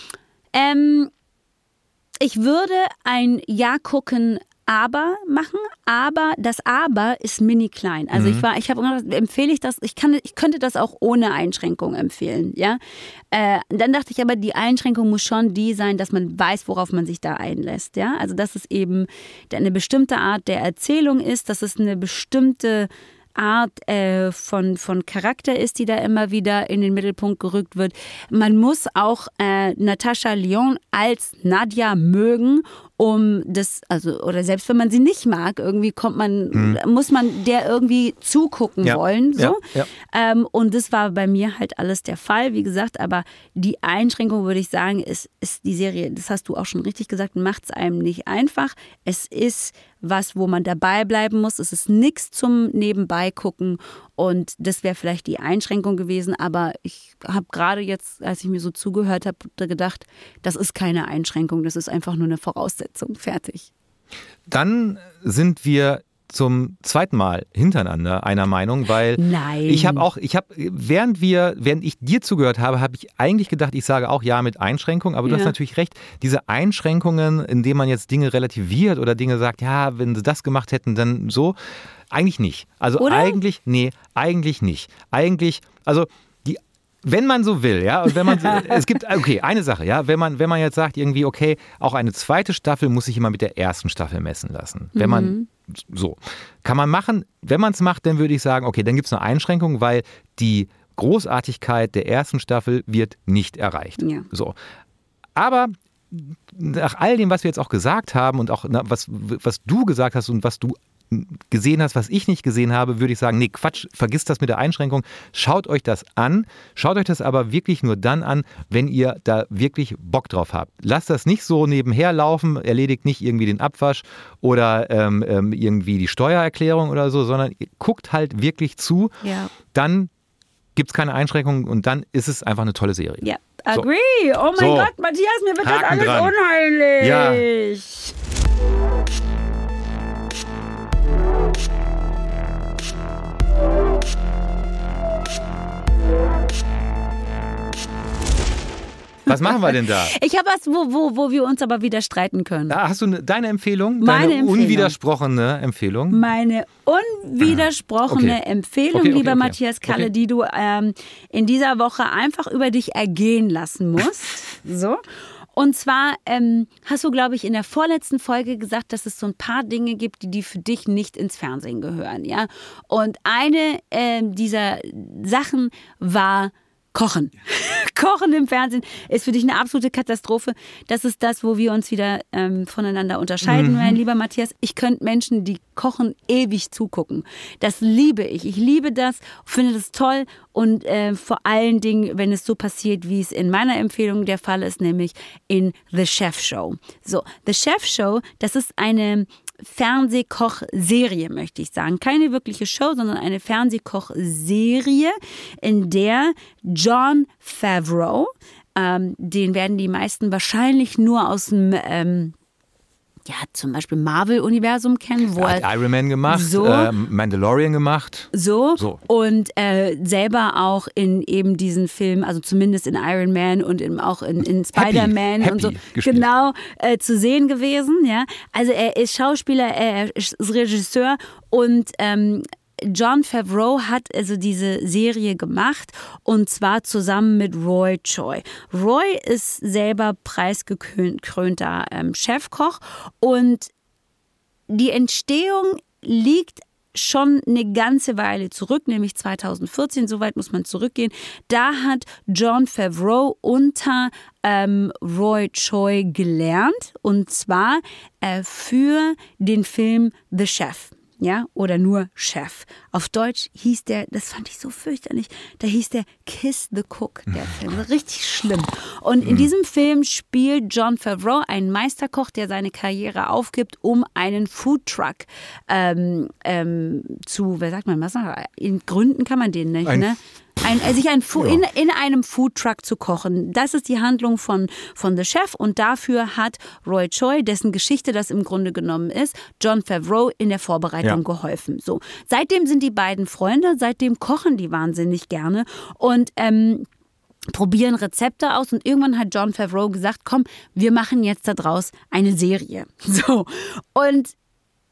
Ähm, Ich würde ein Ja gucken, aber machen, aber das Aber ist mini klein. Also mhm. ich war, ich habe gedacht, empfehle ich das, ich kann, ich könnte das auch ohne Einschränkung empfehlen, ja. Äh, dann dachte ich aber, die Einschränkung muss schon die sein, dass man weiß, worauf man sich da einlässt, ja. Also dass es eben eine bestimmte Art der Erzählung ist, dass es eine bestimmte Art äh, von, von Charakter ist, die da immer wieder in den Mittelpunkt gerückt wird. Man muss auch äh, Natascha Lyonne als Nadja mögen, um das, also, oder selbst wenn man sie nicht mag, irgendwie kommt man, mhm. muss man der irgendwie zugucken ja. wollen. So. Ja. Ja. Ähm, und das war bei mir halt alles der Fall, wie gesagt, aber die Einschränkung, würde ich sagen, ist, ist die Serie, das hast du auch schon richtig gesagt, macht es einem nicht einfach. Es ist was, wo man dabei bleiben muss. Es ist nichts zum Nebenbei gucken und das wäre vielleicht die Einschränkung gewesen, aber ich habe gerade jetzt, als ich mir so zugehört habe, gedacht, das ist keine Einschränkung, das ist einfach nur eine Voraussetzung. Fertig. Dann sind wir zum zweiten Mal hintereinander einer Meinung, weil Nein. ich habe auch, ich habe, während wir, während ich dir zugehört habe, habe ich eigentlich gedacht, ich sage auch ja mit Einschränkungen, aber du ja. hast natürlich recht, diese Einschränkungen, indem man jetzt Dinge relativiert oder Dinge sagt, ja, wenn sie das gemacht hätten, dann so, eigentlich nicht. Also oder? eigentlich, nee, eigentlich nicht. Eigentlich, also wenn man so will, ja, und wenn man, es gibt, okay, eine Sache, ja, wenn man, wenn man jetzt sagt irgendwie, okay, auch eine zweite Staffel muss sich immer mit der ersten Staffel messen lassen. Wenn man, mhm. so, kann man machen, wenn man es macht, dann würde ich sagen, okay, dann gibt es eine Einschränkung, weil die Großartigkeit der ersten Staffel wird nicht erreicht. Ja. So. Aber nach all dem, was wir jetzt auch gesagt haben und auch was, was du gesagt hast und was du gesehen hast, was ich nicht gesehen habe, würde ich sagen, nee, Quatsch, vergisst das mit der Einschränkung, schaut euch das an, schaut euch das aber wirklich nur dann an, wenn ihr da wirklich Bock drauf habt. Lasst das nicht so nebenher laufen, erledigt nicht irgendwie den Abwasch oder ähm, ähm, irgendwie die Steuererklärung oder so, sondern ihr guckt halt wirklich zu, ja. Dann gibt es keine Einschränkungen und dann ist es einfach eine tolle Serie. Ja, agree. So. Oh mein so. Gott, Matthias, mir wird Haken das alles dran. unheimlich. Ja. Was machen wir denn da? Ich habe was, wo, wo, wo wir uns aber wieder streiten können. Da hast du ne, deine Empfehlung? Meine deine Empfehlung. unwidersprochene Empfehlung? Meine unwidersprochene okay. Empfehlung, okay, okay, lieber okay. Matthias Kalle, okay. die du ähm, in dieser Woche einfach über dich ergehen lassen musst. So. Und zwar ähm, hast du, glaube ich, in der vorletzten Folge gesagt, dass es so ein paar Dinge gibt, die, die für dich nicht ins Fernsehen gehören. Ja? Und eine äh, dieser Sachen war Kochen. Kochen im Fernsehen ist für dich eine absolute Katastrophe. Das ist das, wo wir uns wieder ähm, voneinander unterscheiden, mhm. mein lieber Matthias. Ich könnte Menschen, die kochen, ewig zugucken. Das liebe ich. Ich liebe das, finde das toll und äh, vor allen Dingen, wenn es so passiert, wie es in meiner Empfehlung der Fall ist, nämlich in The Chef Show. So, The Chef Show, das ist eine Fernsehkochserie, möchte ich sagen. Keine wirkliche Show, sondern eine Fernsehkochserie, in der Jon Favreau, ähm, den werden die meisten wahrscheinlich nur aus dem ähm, ja, zum Beispiel Marvel-Universum kennen. Wo er hat Iron Man gemacht, so, äh, Mandalorian gemacht. So, so. Und äh, selber auch in eben diesen Filmen, also zumindest in Iron Man und in, auch in, in Spider-Man Happy, und so, Happy gespielt. genau äh, zu sehen gewesen. Ja? Also er ist Schauspieler, er ist Regisseur und ähm, Jon Favreau hat also diese Serie gemacht und zwar zusammen mit Roy Choi. Roy ist selber preisgekrönter ähm, Chefkoch und die Entstehung liegt schon eine ganze Weile zurück, nämlich zweitausendvierzehn, so weit muss man zurückgehen. Da hat Jon Favreau unter ähm, Roy Choi gelernt und zwar äh, für den Film The Chef. Ja, oder nur Chef. Auf Deutsch hieß der, das fand ich so fürchterlich, da hieß der Kiss the Cook, der Film. Richtig schlimm. Und in diesem Film spielt Jon Favreau einen Meisterkoch, der seine Karriere aufgibt, um einen Foodtruck ähm, ähm, zu, wer sagt man, was in Gründen kann man den nicht, ein ne? Ein, sich ein Fu- ja. in, in einem Foodtruck zu kochen. Das ist die Handlung von, von The Chef und dafür hat Roy Choi, dessen Geschichte das im Grunde genommen ist, Jon Favreau in der Vorbereitung ja. geholfen. So. Seitdem sind die beiden Freunde, seitdem kochen die wahnsinnig gerne und ähm, probieren Rezepte aus und irgendwann hat Jon Favreau gesagt, komm, wir machen jetzt daraus eine Serie. So. Und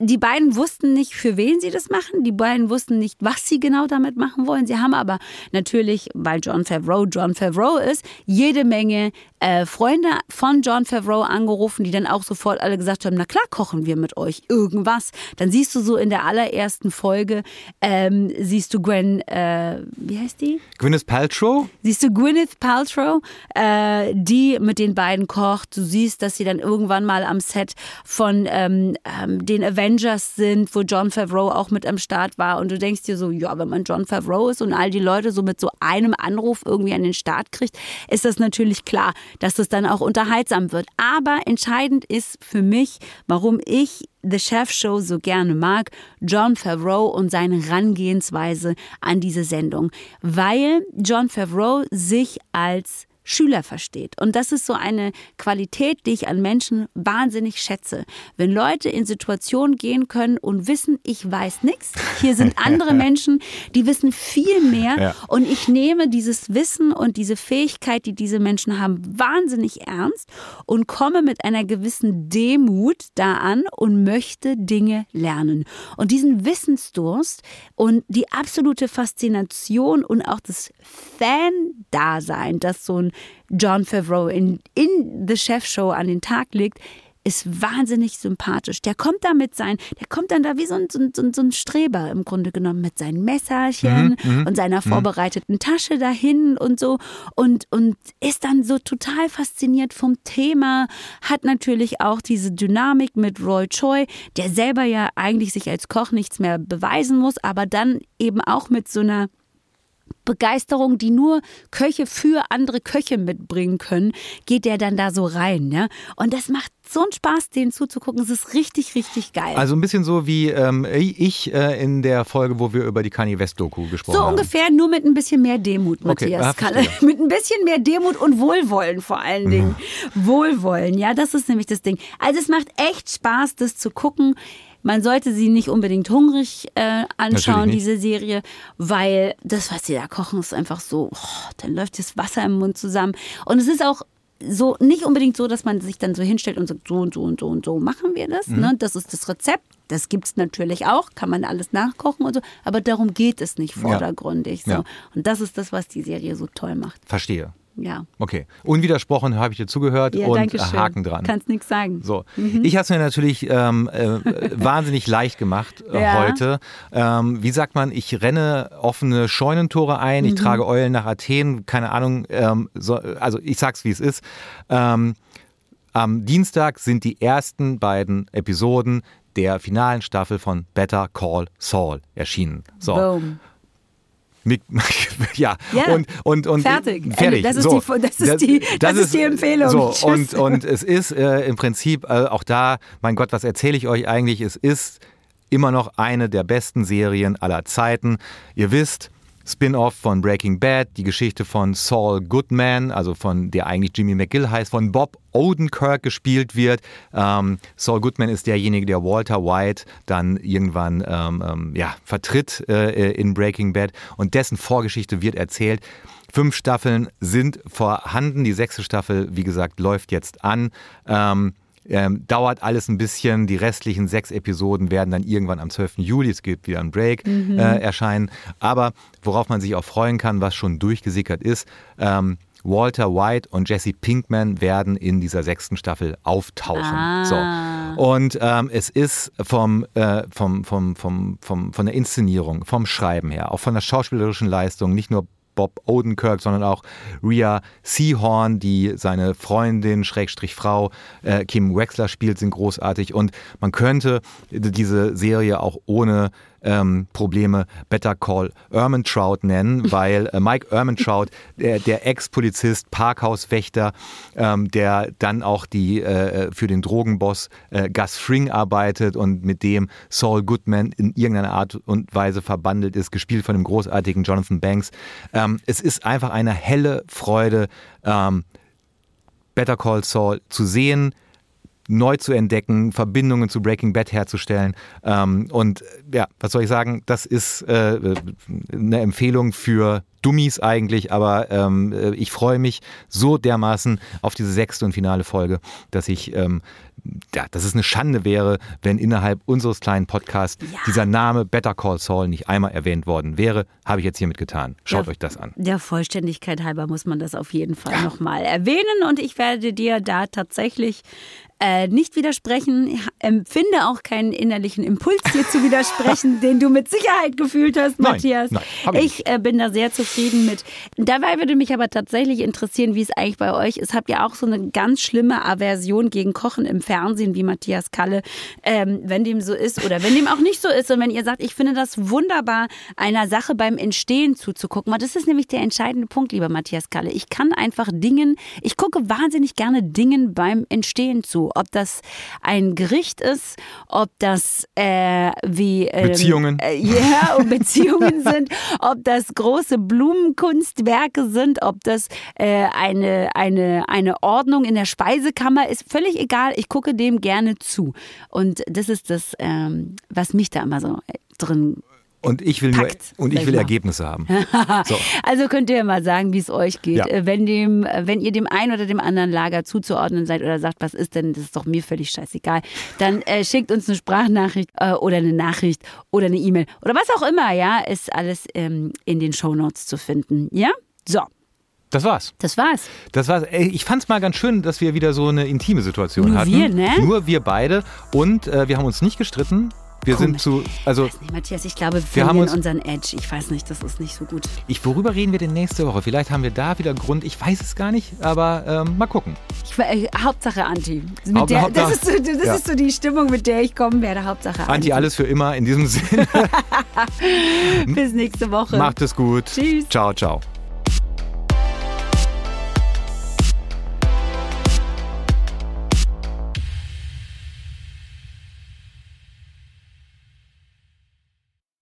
die beiden wussten nicht, für wen sie das machen. Die beiden wussten nicht, was sie genau damit machen wollen. Sie haben aber natürlich, weil Jon Favreau Jon Favreau ist, jede Menge äh, Freunde von Jon Favreau angerufen, die dann auch sofort alle gesagt haben, na klar kochen wir mit euch irgendwas. Dann siehst du so in der allerersten Folge, ähm, siehst du Gwen, äh, wie heißt die? Gwyneth Paltrow? Siehst du Gwyneth Paltrow, äh, die mit den beiden kocht. Du siehst, dass sie dann irgendwann mal am Set von ähm, ähm, den Avengers sind, wo Jon Favreau auch mit am Start war. Und du denkst dir so, ja, wenn man Jon Favreau ist und all die Leute so mit so einem Anruf irgendwie an den Start kriegt, ist das natürlich klar, dass das dann auch unterhaltsam wird. Aber entscheidend ist für mich, warum ich The Chef Show so gerne mag, Jon Favreau und seine Herangehensweise an diese Sendung. Weil Jon Favreau sich als Schüler versteht. Und das ist so eine Qualität, die ich an Menschen wahnsinnig schätze. Wenn Leute in Situationen gehen können und wissen, ich weiß nichts, hier sind andere Menschen, die wissen viel mehr ja. und ich nehme dieses Wissen und diese Fähigkeit, die diese Menschen haben, wahnsinnig ernst und komme mit einer gewissen Demut da an und möchte Dinge lernen. Und diesen Wissensdurst und die absolute Faszination und auch das Fan-Dasein, das so ein Jon Favreau in, in The Chef Show an den Tag legt, ist wahnsinnig sympathisch. Der kommt da mit sein, der kommt dann da wie so ein, so ein, so ein Streber im Grunde genommen mit seinen Messerchen mhm, und seiner vorbereiteten Tasche dahin und so und, und ist dann so total fasziniert vom Thema, hat natürlich auch diese Dynamik mit Roy Choi, der selber ja eigentlich sich als Koch nichts mehr beweisen muss, aber dann eben auch mit so einer Begeisterung, die nur Köche für andere Köche mitbringen können, geht der dann da so rein. Ja? Und das macht so einen Spaß, denen zuzugucken. Es ist richtig, richtig geil. Also ein bisschen so wie ähm, ich äh, in der Folge, wo wir über die Kanye West-Doku gesprochen haben. So ungefähr, nur mit ein bisschen mehr Demut, Matthias. Okay, mit ein bisschen mehr Demut und Wohlwollen vor allen Dingen. Mhm. Wohlwollen, ja, das ist nämlich das Ding. Also es macht echt Spaß, das zu gucken. Man sollte sie nicht unbedingt hungrig äh, anschauen, diese Serie, weil das, was sie da kochen, ist einfach so, oh, dann läuft das Wasser im Mund zusammen. Und es ist auch so nicht unbedingt so, dass man sich dann so hinstellt und sagt, so und so und so und so machen wir das. Mhm. Ne? Das ist das Rezept. Das gibt es natürlich auch, kann man alles nachkochen und so. Aber darum geht es nicht vordergründig. Ja. So. Ja. Und das ist das, was die Serie so toll macht. Verstehe. Ja. Okay. Unwidersprochen habe ich dir zugehört ja, und Haken dran. Kannst nichts sagen. So. Mhm. Ich habe es mir natürlich ähm, äh, wahnsinnig leicht gemacht äh, ja. heute. Ähm, wie sagt man, ich renne offene Scheunentore ein, ich mhm. trage Eulen nach Athen, keine Ahnung. Ähm, so, also ich sag's, wie es ist. Ähm, am Dienstag sind die ersten beiden Episoden der finalen Staffel von Better Call Saul erschienen. So. Boom. Mit, ja, ja, und, und, und fertig. fertig. Das ist, so, die, das ist, die, das, das ist die Empfehlung. So, und, und es ist äh, im Prinzip äh, auch da, mein Gott, was erzähle ich euch eigentlich? Es ist immer noch eine der besten Serien aller Zeiten. Ihr wisst, Spin-off von Breaking Bad, die Geschichte von Saul Goodman, also von der eigentlich Jimmy McGill heißt, von Bob Odenkirk gespielt wird. Ähm, Saul Goodman ist derjenige, der Walter White dann irgendwann ähm, ähm, ja, vertritt äh, in Breaking Bad und dessen Vorgeschichte wird erzählt. Fünf Staffeln sind vorhanden. Die sechste Staffel, wie gesagt, läuft jetzt an. Ähm, Ähm, dauert alles ein bisschen. Die restlichen sechs Episoden werden dann irgendwann am zwölften Juli, es gibt wieder ein Break, mhm. äh, erscheinen. Aber worauf man sich auch freuen kann, was schon durchgesickert ist, ähm, Walter White und Jesse Pinkman werden in dieser sechsten Staffel auftauchen. Ah. So. Und ähm, es ist vom, äh, vom, vom, vom, vom, von der Inszenierung, vom Schreiben her, auch von der schauspielerischen Leistung, nicht nur Bob Odenkirk, sondern auch Rhea Seehorn, die seine Freundin, Schrägstrich Frau, äh, Kim Wexler spielt, sind großartig. Und man könnte diese Serie auch ohne ähm, Probleme Better Call Ehrmantraut nennen, weil äh, Mike Ehrmantraut, der, der Ex-Polizist, Parkhauswächter, ähm, der dann auch die äh, für den Drogenboss äh, Gus Fring arbeitet und mit dem Saul Goodman in irgendeiner Art und Weise verbandelt ist, gespielt von dem großartigen Jonathan Banks. Ähm, es ist einfach eine helle Freude, ähm, Better Call Saul zu sehen, neu zu entdecken, Verbindungen zu Breaking Bad herzustellen. Ähm, und ja, was soll ich sagen, das ist äh, eine Empfehlung für Dummies eigentlich, aber ähm, ich freue mich so dermaßen auf diese sechste und finale Folge, dass ich ähm, ja, dass es eine Schande wäre, wenn innerhalb unseres kleinen Podcasts Ja. dieser Name Better Call Saul nicht einmal erwähnt worden wäre. Habe ich jetzt hiermit getan. Schaut Ja. euch das an. Der Vollständigkeit halber muss man das auf jeden Fall ja. nochmal erwähnen und ich werde dir da tatsächlich äh, nicht widersprechen. Ich empfinde auch keinen innerlichen Impuls, dir zu widersprechen, den du mit Sicherheit gefühlt hast, Nein, Matthias. nein, hab ich ich äh, bin da sehr zufrieden mit. Dabei würde mich aber tatsächlich interessieren, wie es eigentlich bei euch ist. Habt ihr auch so eine ganz schlimme Aversion gegen Kochen im Fernsehen, wie Matthias Kalle, ähm, wenn dem so ist oder wenn dem auch nicht so ist und wenn ihr sagt, ich finde das wunderbar, einer Sache beim Entstehen zuzugucken. Und das ist nämlich der entscheidende Punkt, lieber Matthias Kalle. Ich kann einfach Dingen, ich gucke wahnsinnig gerne Dingen beim Entstehen zu. Ob das ein Gericht ist, ob das äh, wie ähm, Beziehungen. Äh, ja, ob Beziehungen sind, ob das große Blumenkunstwerke sind, ob das äh, eine, eine, eine Ordnung in der Speisekammer ist, völlig egal. Ich gucke dem gerne zu. Und das ist das, ähm, was mich da immer so drin Und ich will, nur, Packt, und ich sag will mal. Ergebnisse haben. So. Also könnt ihr mal sagen, wie es euch geht. Ja. Äh, Wenn, dem, äh, wenn ihr dem einen oder dem anderen Lager zuzuordnen seid oder sagt, was ist denn, das ist doch mir völlig scheißegal, dann äh, schickt uns eine Sprachnachricht äh, oder eine Nachricht oder eine E-Mail oder was auch immer, ja, ist alles ähm, in den Shownotes zu finden. Ja? So, Das war's. das war's. Das war's. Ey, ich fand's mal ganz schön, dass wir wieder so eine intime Situation Nur hatten. wir, ne? Nur wir beide. Und äh, wir haben uns nicht gestritten. Wir Komisch. sind zu, also Nee, Matthias, ich glaube, wir Wir haben verlieren uns- unseren Edge. Ich weiß nicht, das ist nicht so gut. ich, worüber reden wir denn nächste Woche? Vielleicht haben wir da wieder Grund. Ich weiß es gar nicht, aber ähm, mal gucken. Ich, äh, Hauptsache Anti. Mit Haupt- der, Hauptsache- das ist, so, das ja. ist so die Stimmung, mit der ich kommen werde. Hauptsache Anti. Anti, alles für immer in diesem Sinne. Bis nächste Woche. Macht es gut. Tschüss. Ciao, ciao.